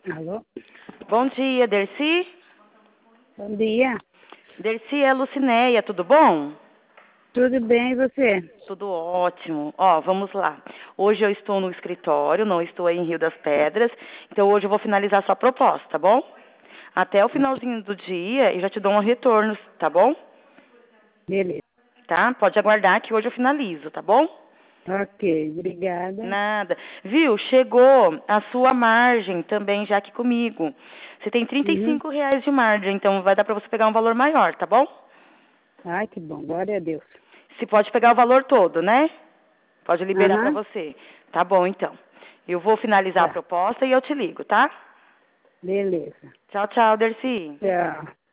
Alô? Bom dia, Dercy. Bom dia. Dercy, é a Lucinéia, tudo bom? Tudo bem, e você? Tudo ótimo. Ó, vamos lá. Hoje eu estou no escritório, não estou aí em Rio das Pedras. Então hoje eu vou finalizar sua proposta, tá bom? Até o finalzinho do dia eu já te dou um retorno, tá bom? Beleza. Tá? Pode aguardar que hoje eu finalizo, tá bom? Ok, obrigada. Nada. Viu? Chegou a sua margem também já aqui comigo. Você tem Uhum. R$ 35 de margem, então vai dar para você pegar um valor maior, tá bom? Ai, que bom, glória a Deus. Se pode pegar o valor todo, né? Pode liberar para Aham, você. Tá bom, então. Eu vou finalizar a tá. proposta e eu te ligo, tá? Beleza. Tchau, tchau, Dercy. Tchau.